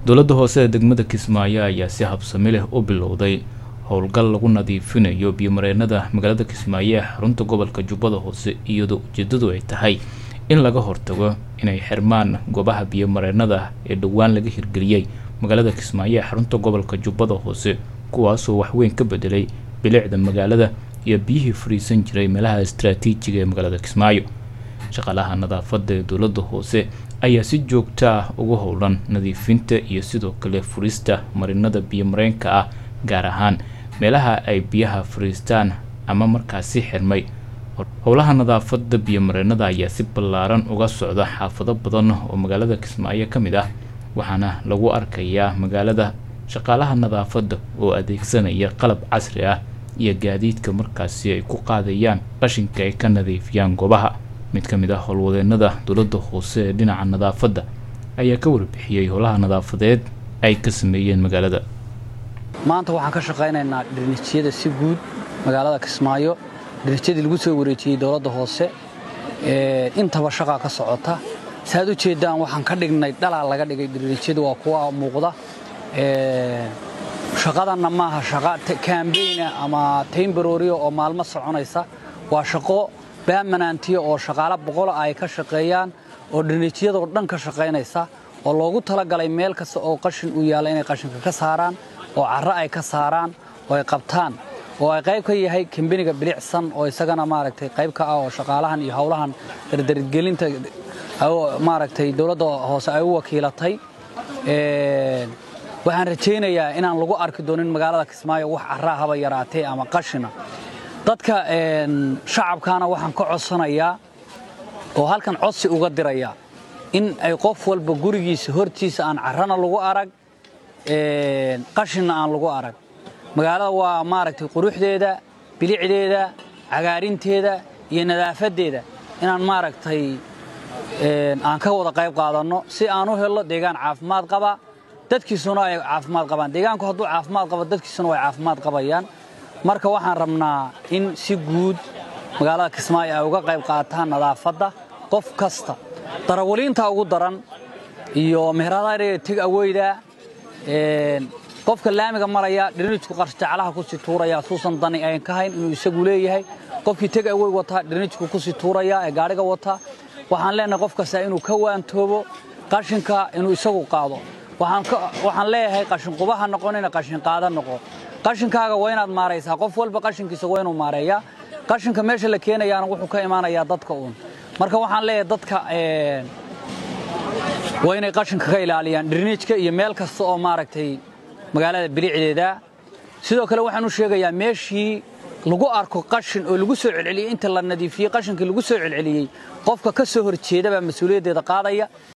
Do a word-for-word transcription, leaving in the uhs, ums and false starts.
dowladda hoose ee degmada Kismaayo ayaa si habsami leh u bilowday howlgal lagu nadiifinayo biyo-mareennada magaalada Kismaayo ee xarunta gobolka Jubbada Hoose iyadoo ujeedadu ay tahay in laga hortago inay xirmaan goobaha biyo-mareennada ee dhawaan laga hirgeliyay magaalada Kismaayo ee xarunta gobolka Jubbada Hoose kuwaas oo wax weyn ka bedelay bilicda magaalada iyo biyihii fariisan jiray meelaha istiraatiijiga ee magaalada Kismaayo. shaqaalaha nadaafadda ee dowladda hoose ayaa si joogto ah ugu howlan nadiifinta iyo sidoo kale furista marinada biyo-mareenka ah gaar ahaan meelaha ay biyaha fariistaan ama markaasi xirmay. howlaha nadaafadda biyo-mareennada ayaa si ballaaran uga socda xaafado badan oo magaalada Kismaayo ka mid ah waxaana lagu arkayaa magaalada shaqaalaha nadaafadda oo adeegsanaya qalab casri ah iyo gaadiidka markaasi ay ku qaadayaan qashinka ay ka nadiifiyaan goobaha. mid ka mid ah howlwadeennada dowladda hoose ee dhinaca nadaafadda ayaa ka warbixiyay howlaha nadaafadeed ay ka sameeyeen magaalada. maanta waxaan ka shaqaynaynaa dhinajiyada si guud magaalada Kismaayo. dhinajiyadii lagu soo wareejiyay dowladda hoose ee intaba shaqa ka socota. saad u jeedaan waxaan ka dhignay dhalaal laga dhigay dhinajiyada waa kuwa muuqda. ee shaqadanna maaha shaqa campaign ama temporary oo maalmo soconaysa, waa shaqo baamanaantiyo oo shaqaale boqol ay ka shaqeeyaan oo dhinajiyada oo dhan ka shaqeynaysa oo loogu talagalay meel kasta oo qashin u yaala inay qashinka ka saaraan oo carro ay ka saaraan oo ay qabtaan oo ay qayb ka yahay kambaniga bilicsan oo isagana maaragtay qayb ka ah oo shaqaalahan iyo hawlahan dardargelinta maaragtay dowladda hoose ay u wakiilatay. ee waxaan rajaynayaa inaan lagu arki doonin magaalada Kismaayo wax carro haba yaraatay ama qashina. dadka een shacabkana waxaan ka codsanayaa oo halkan codsi uga diraya in ay qof walba gurigiisa hortiisa aan carrana lagu arag ee qashina aan lagu arag. magaalada waa maaragtay quruxdeeda, bilicdeeda, cagaarinteeda iyo nadaafadeeda inaan maaragtay ee aan ka wada qayb qaadano si aan u helo deegaan caafimaad qaba, dadkiisuna ay caafimaad qabaan. deegaanku hadduu caafimaad qabo dadkiisuna way caafimaad qabayaan. marka waxaan rabnaa in si guud magaalada Kismaayo ay uga qayb qaataan nadaafadda qof kasta. darawaliinta ugu daran iyo meheradaha tig aweyda ee qofka laamiga maraya dhinajku qarshacalaha ku si tuuraya suusan dani ay ka hayn inuu isagu leeyahay. qofkii tig awey wata dhinajku ku si tuuraya ee gaariga wata waxaan leenahay qof kasta inuu ka waantoobo qashinka inuu isagu qaado. waxaan waxaan leeyahay qashin qubaha noqonina qashin qaada noqo. qashinkaaga waa inaad maaraysaa. qof walba qashinkiisa waa inuu maareeyaa. qashinka meesha la keenayaana wuxuu ka imaanayaa dadka uun. marka waxaan leeyahay dadka ee waa inay qashinka ka ilaaliyaan dhinajka iyo meel kasta oo maaragtay magaalada bilicdeeda. sidoo kale waxaan u sheegayaa meeshii lagu arko qashin oo lagu soo celceliyay inta la nadiifiyay qashinkii lagu soo celceliyay qofka ka soo horjeeda baa mas'uuliyaddeeda qaadaya.